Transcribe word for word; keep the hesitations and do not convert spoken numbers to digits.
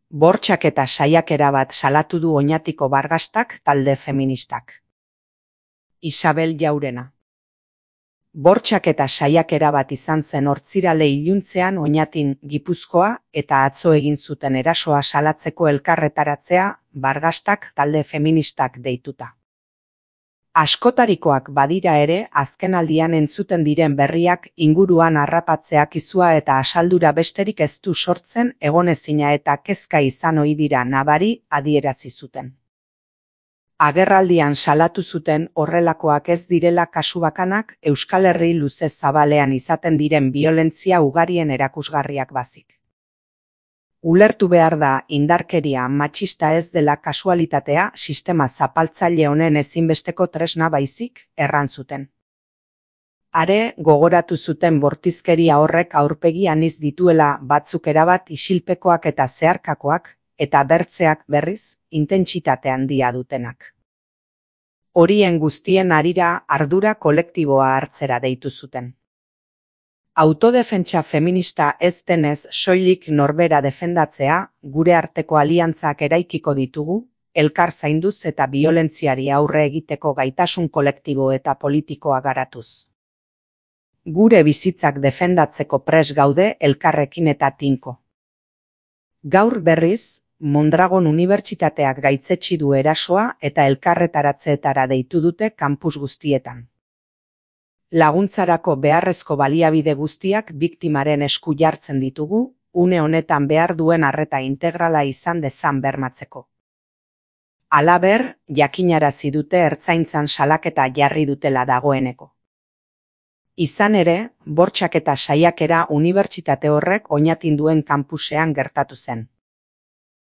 Bortxaketa saiakera bat salatu du Oñatiko Bargastak talde feministak. Isabel Jaurena. Bortxaketa saiakera bat izan zen Hortzirale iluntzean Oñatin, Gipuzkoa, eta atzo egin zuten erasoa salatzeko elkarretaratzea Bargastak talde feministak deituta. Askotarikoak badira ere, azkenaldian entzuten diren berriak inguruan harrapatzeak izua eta asaldura besterik ez du sortzen egonezina eta kezka izan ohi dira nabari adierazi zuten. Agerraldian salatu zuten horrelakoak ez direla kasu bakanak Euskal Herri luze zabalean izaten diren biolentzia ugarien erakusgarriak bazik. Ulertu behar da indarkeria matxista ez dela kasualitatea sistema zapaltzaile honen ezinbesteko tresna baizik, erran zuten. Are, gogoratu zuten bortizkeria horrek aurpegi aniz dituela batzuk erabat isilpekoak eta zeharkakoak, eta bertzeak berriz, intentsitate handia dutenak. Horien guztien harira ardura kolektiboa hartzera deitu zuten. Autodefentsa feminista ez denez soilik norbera defendatzea, gure arteko aliantzak eraikiko ditugu, elkar zainduz eta biolentziari aurre egiteko gaitasun kolektibo eta politikoa garatuz. Gure bizitzak defendatzeko pres gaude elkarrekin eta tinko. Gaur berriz, Mondragon Unibertsitateak gaitzetsi du erasoa eta elkarretaratzeetara deitu dute kampus guztietan. Laguntzarako beharrezko baliabide guztiak biktimaren esku jartzen ditugu, une honetan behar duen arreta integrala izan dezan bermatzeko. Halaber, jakinarazi dute ertzaintzan salaketa jarri dutela dagoeneko. Izan ere, bortxaketa saiakera unibertsitate horrek Oñatin duen kanpusean gertatu zen.